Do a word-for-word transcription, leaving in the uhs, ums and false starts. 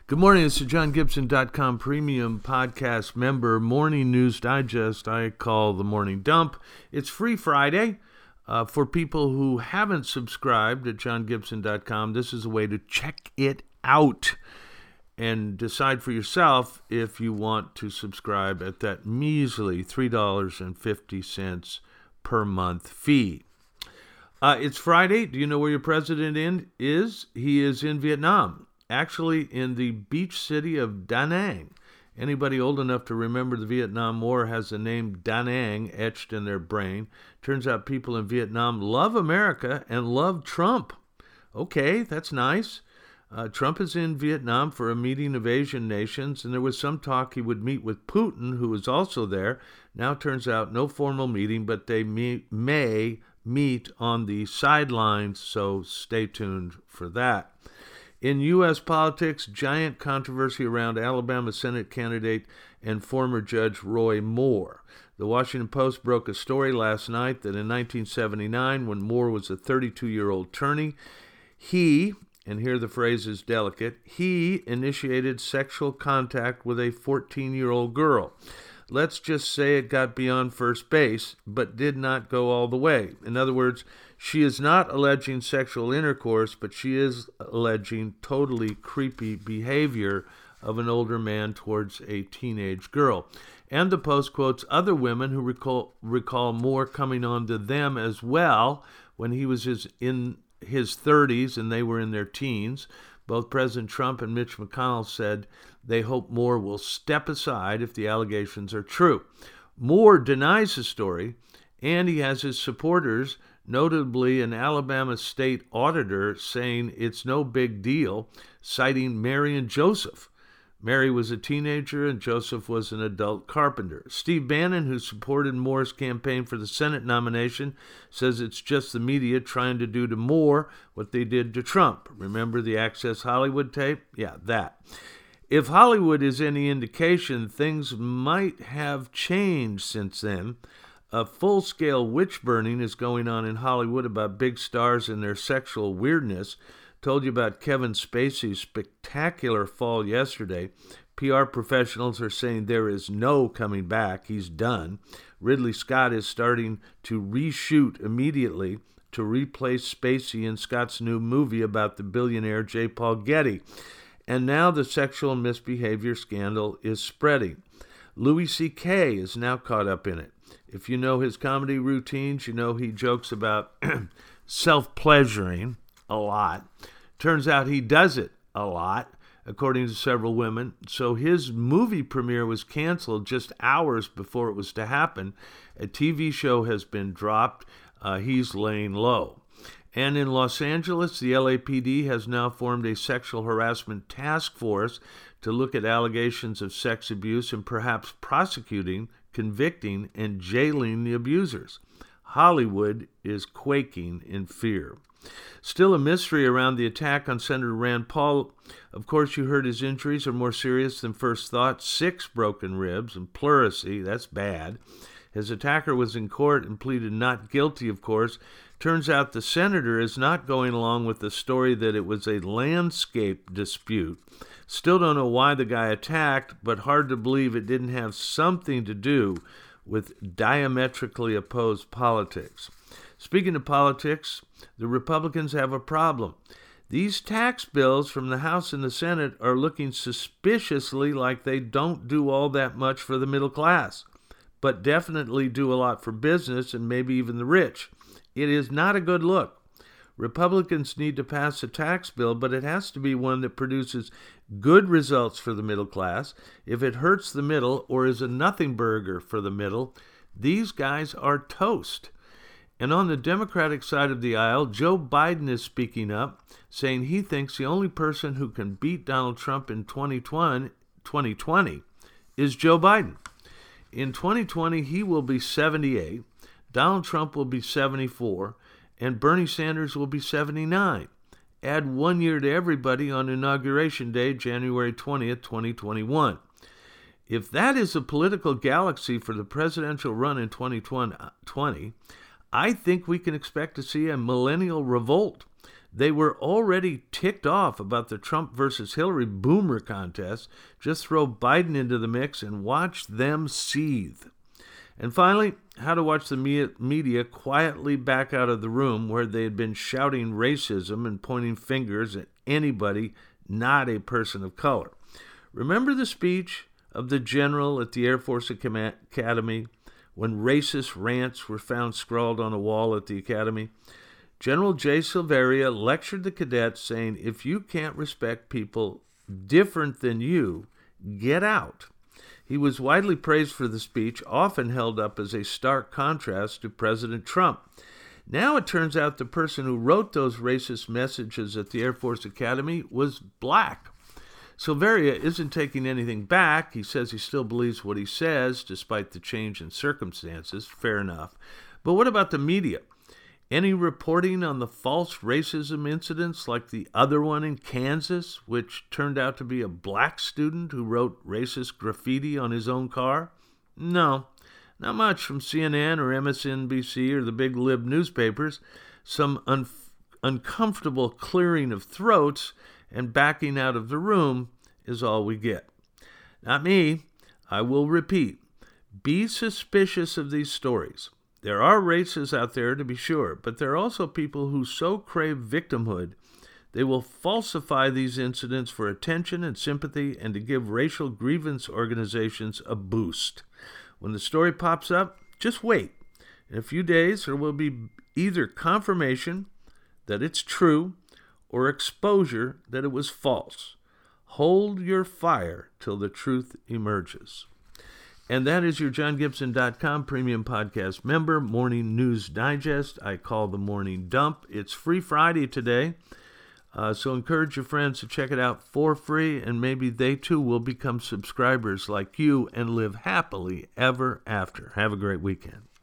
Good morning. It's the John Gibson dot com premium podcast member morning news digest I call the Morning Dump. It's free Friday. Uh, for people who haven't subscribed at John Gibson dot com, this is a way to check it out and decide for yourself if you want to subscribe at that measly three dollars and fifty cents per month fee. Uh, it's Friday. Do you know where your president in, is? He is in Vietnam, actually in the beach city of Da Nang. Anybody old enough to remember the Vietnam War has the name Da Nang etched in their brain. Turns out people in Vietnam love America and love Trump. Okay, that's nice. Uh, Trump is in Vietnam for a meeting of Asian nations, and there was some talk he would meet with Putin, who was also there. Now turns out no formal meeting, but they may, may meet on the sidelines, so stay tuned for that. In U S politics, giant controversy around Alabama Senate candidate and former Judge Roy Moore. The Washington Post broke a story last night that in nineteen seventy-nine, when Moore was a thirty-two-year-old attorney, he, and here the phrase is delicate, he initiated sexual contact with a fourteen-year-old girl. Let's just say it got beyond first base, but did not go all the way. In other words, she is not alleging sexual intercourse, but she is alleging totally creepy behavior of an older man towards a teenage girl. And the Post quotes other women who recall, recall Moore coming on to them as well when he was his, in his thirties and they were in their teens. Both President Trump and Mitch McConnell said they hope Moore will step aside if the allegations are true. Moore denies the story, and he has his supporters, notably an Alabama state auditor, saying it's no big deal, citing Mary and Joseph. Mary was a teenager and Joseph was an adult carpenter. Steve Bannon, who supported Moore's campaign for the Senate nomination, says it's just the media trying to do to Moore what they did to Trump. Remember the Access Hollywood tape? Yeah, that. If Hollywood is any indication, things might have changed since then. A full-scale witch burning is going on in Hollywood about big stars and their sexual weirdness. Told you about Kevin Spacey's spectacular fall yesterday. P R professionals are saying there is no coming back. He's done. Ridley Scott is starting to reshoot immediately to replace Spacey in Scott's new movie about the billionaire J. Paul Getty. And now the sexual misbehavior scandal is spreading. Louis C K is now caught up in it. If you know his comedy routines, you know he jokes about self-pleasuring a lot. Turns out he does it a lot, according to several women. So his movie premiere was canceled just hours before it was to happen. A T V show has been dropped. Uh, he's laying low. And in Los Angeles, the L A P D has now formed a sexual harassment task force to look at allegations of sex abuse and perhaps prosecuting, convicting, and jailing the abusers. Hollywood is quaking in fear. Still a mystery around the attack on Senator Rand Paul. Of course, you heard his injuries are more serious than first thought. Six broken ribs and pleurisy. That's bad. His attacker was in court and pleaded not guilty, of course. Turns out the senator is not going along with the story that it was a landscape dispute. Still don't know why the guy attacked, but hard to believe it didn't have something to do with diametrically opposed politics. Speaking of politics, the Republicans have a problem. These tax bills from the House and the Senate are looking suspiciously like they don't do all that much for the middle class, but definitely do a lot for business and maybe even the rich. It is not a good look. Republicans need to pass a tax bill, but it has to be one that produces good results for the middle class. If it hurts the middle or is a nothing burger for the middle, these guys are toast. And on the Democratic side of the aisle, Joe Biden is speaking up, saying he thinks the only person who can beat Donald Trump in twenty twenty is Joe Biden. In twenty twenty, he will be seventy-eight, Donald Trump will be seventy-four, and Bernie Sanders will be seventy-nine. Add one year to everybody on Inauguration Day, January twentieth, twenty twenty-one. If that is a political galaxy for the presidential run in twenty twenty, I think we can expect to see a millennial revolt. They were already ticked off about the Trump versus Hillary boomer contest. Just throw Biden into the mix and watch them seethe. And finally, how to watch the media quietly back out of the room where they had been shouting racism and pointing fingers at anybody not a person of color. Remember the speech of the general at the Air Force Academy when racist rants were found scrawled on a wall at the academy? General J. Silveria lectured the cadets saying, if you can't respect people different than you, get out. He was widely praised for the speech, often held up as a stark contrast to President Trump. Now it turns out the person who wrote those racist messages at the Air Force Academy was black. Silveria isn't taking anything back. He says he still believes what he says, despite the change in circumstances. Fair enough. But what about the media? Any reporting on the false racism incidents like the other one in Kansas, which turned out to be a black student who wrote racist graffiti on his own car? No, not much from C N N or M S N B C or the big lib newspapers. Some un- uncomfortable clearing of throats and backing out of the room is all we get. Not me. I will repeat. Be suspicious of these stories. There are racists out there, to be sure, but there are also people who so crave victimhood, they will falsify these incidents for attention and sympathy and to give racial grievance organizations a boost. When the story pops up, just wait. In a few days, there will be either confirmation that it's true or exposure that it was false. Hold your fire till the truth emerges. And that is your John Gibson dot com Premium Podcast member, Morning News Digest. I call the Morning Dump. It's Free Friday today, uh, so encourage your friends to check it out for free, and maybe they too will become subscribers like you and live happily ever after. Have a great weekend.